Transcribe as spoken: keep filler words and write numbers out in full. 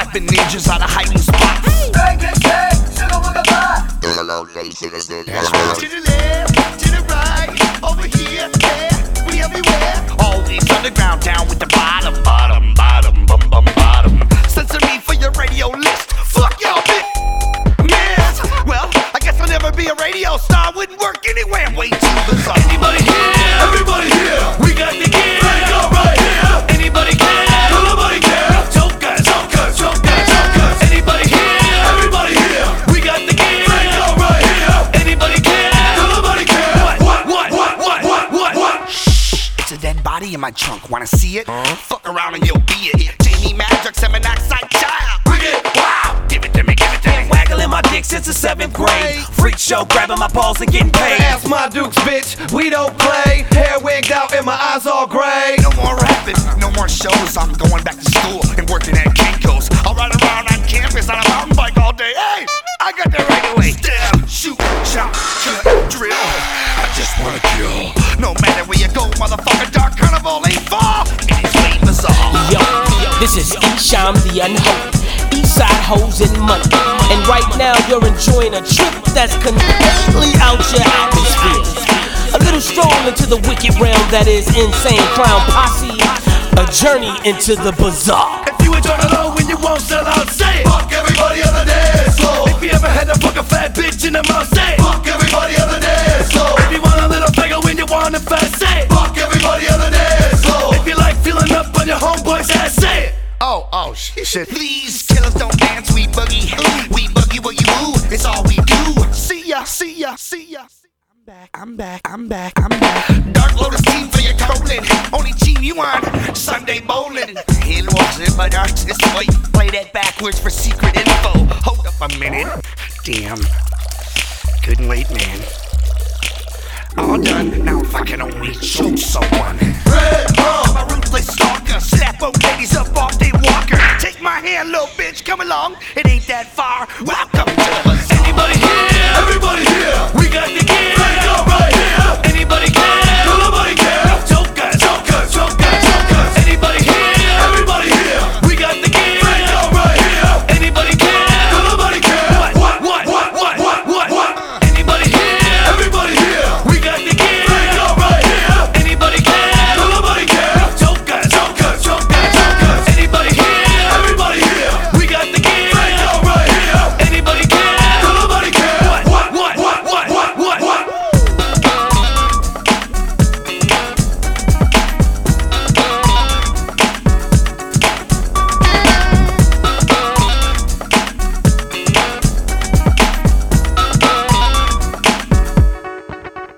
Slapping ninjas out of hiding spots. Bang, bang, bang, sugar with a pie. To the left, to the right, over here, there, we everywhere. Always underground, down with the bottom, bottom, bottom, bum, bum, bottom. Censor me for your radio list. Fuck y'all, bitch. Miss. Well, I guess I'll never be a radio star. Wouldn't work anyway. I'm way too bizarre. Anybody here? Everybody here. We got the gear. Let's go right here. Anybody care? Nobody care. Jokers, Jokers, jokers, jokers. anybody here? Everybody here. We got the gear. Let's go right here. Anybody care? Nobody care. What? What? What? What? What? What? What? Shh, it's a dead body in my trunk. Wanna see it? Huh? Fuck around and you'll be it. Jamie Magic, seven oxide child. Bring it. Wow, give it to me, give it to me. Waggling my dick since the seventh grade. Freak show, grabbing my balls and getting paid. Ask my dukes, bitch, we don't play. Hair wigged out and my eyes all gray. No more rapping, no more shows. I'm going back to school and working at Kinko's. I'll ride around on campus on a mountain bike all day. Hey, I got that right away. Stab, shoot, shout, cut, drill. I just wanna kill. No matter where you go, motherfucker, Dark Carnival ain't far. It is way bizarre. Yo, this is Esham the Unholy. Eastside hoes and money. And right now you're enjoying a trip that's completely out your atmosphere. A little stroll into the wicked realm that is Insane Clown Posse. A journey into the bizarre. If you enjoy the low when you won't sell out, say it. Fuck everybody on the dance floor. If you ever had a fucking fat bitch in the mouth, say it. Fuck everybody on the dance floor. If you want a little bigger when you want it fast, say it. Fuck everybody on the dance floor. If you like feeling up on your homeboy's ass, say it. Oh, oh, shit. These killers don't dance, we boogie. We boogie, boogie, woo. It's all we do. See ya, see ya, see ya. I'm back, I'm back, I'm back, I'm back. Dark Lotus team for your colon. Only team you on Sunday bowling. It wasn't but artist. Wait, play that backwards for secret info. Hold up a minute. Damn. Couldn't wait, man. All done. Now if I can only choke someone. Red rum. I'm a ruthless stalker. Slap old ladies up off they walker. Take my hand, little bitch. Come along. It ain't that far. Welcome to the bazaar. Anybody here? Everybody here. We got the gear.